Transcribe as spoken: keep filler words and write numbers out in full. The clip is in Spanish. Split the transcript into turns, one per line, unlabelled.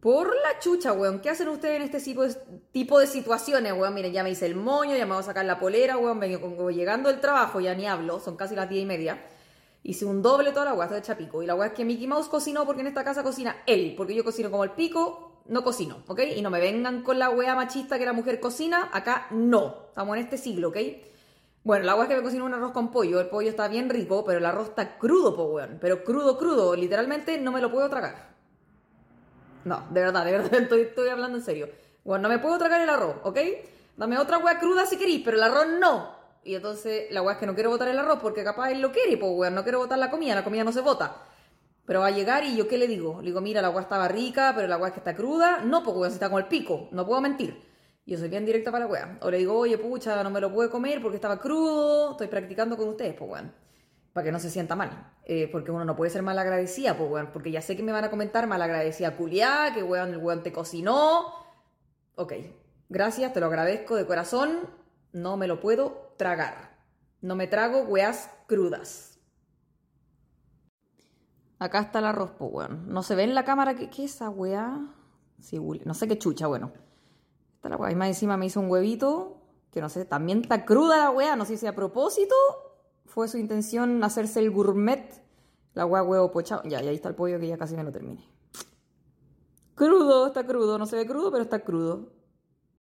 Por la chucha, weón. ¿Qué hacen ustedes en este tipo de, tipo de situaciones, weón? Miren, ya me hice el moño, ya me voy a sacar la polera, weón. Vengo llegando del trabajo, ya ni hablo, son casi las diez y media. Hice un doble toda la weá, estoy hecha pico. Y la weá es que Mickey Mouse cocinó porque en esta casa cocina él. Porque yo cocino como el pico, no cocino, ¿ok? Y no me vengan con la weá machista que la mujer cocina, acá no. Estamos en este siglo, ¿ok? Bueno, la weá es que me cocinó un arroz con pollo. El pollo está bien rico, pero el arroz está crudo, po, weón. Pero crudo, crudo. Literalmente no me lo puedo tragar. No, de verdad, de verdad, estoy, estoy hablando en serio. Bueno, no me puedo tragar el arroz, ¿ok? Dame otra weá cruda si querís, pero el arroz no. Y entonces la weá es que no quiero botar el arroz porque capaz él lo quiere, pues weón, no quiero botar la comida, la comida no se bota. Pero va a llegar y yo ¿qué le digo? Le digo, mira, la weá estaba rica, pero la weá es que está cruda. No, pues weón, si está con el pico, no puedo mentir. Yo soy bien directa para la weá. O le digo, oye, pucha, no me lo pude comer porque estaba crudo, estoy practicando con ustedes, pues weón. Para que no se sienta mal. Eh, porque uno no puede ser malagradecida, pues, weón. Porque ya sé que me van a comentar malagradecida culiá, que weón, el weón te cocinó. Ok, gracias, te lo agradezco de corazón. No me lo puedo tragar. No me trago weas crudas. Acá está el arroz, pues, weón. No se ve en la cámara. ¿Qué, qué es esa wea? Sí, no sé qué chucha, bueno. Está la wea. Y más encima me hizo un huevito. Que no sé, también está cruda la wea. No sé si a propósito fue su intención hacerse el gourmet. La hueá huevo pochado. Ya, y ahí está el pollo que ya casi me lo terminé. Crudo, está crudo. No se ve crudo, pero está crudo.